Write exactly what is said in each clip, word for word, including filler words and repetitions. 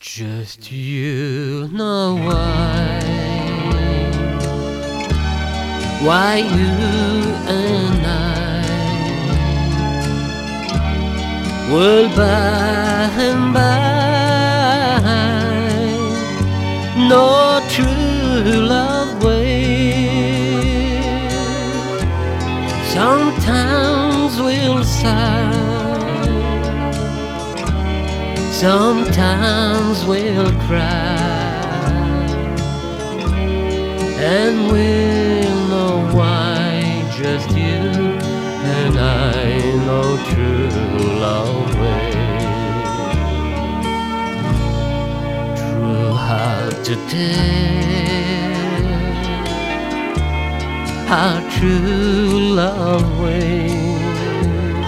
Just you know why, why you and I will by and by no true love waits. Sometimes we'll sigh, sometimes we'll cry, and we'll know why. Just you and I know true love waits. True hard to tell how true love waits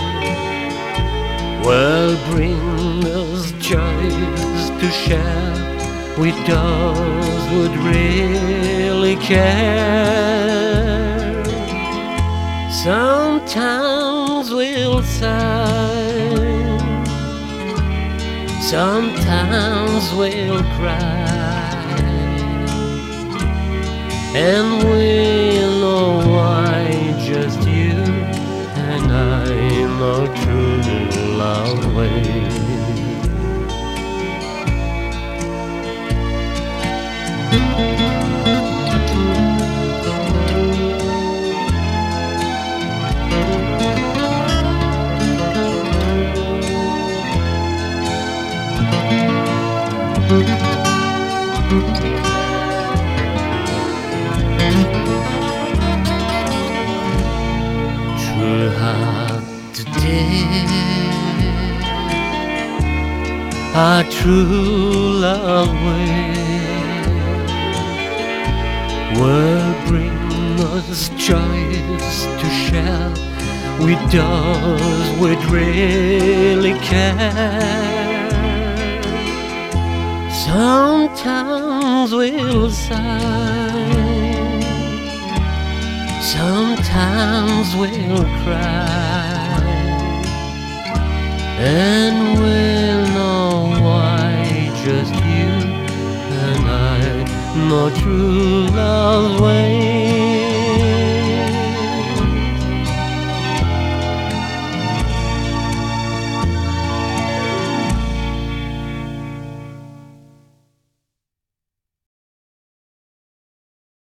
will bring us joys to share with those who'd really care. Sometimes we'll sigh, sometimes we'll cry, and we'll know why. Just you and I know true love waits. True heart to tell our true love waits will bring us joys to share with those who'd really care. Sometimes we'll sigh, sometimes we'll cry, and we'll know why. Just you and I know true love waits.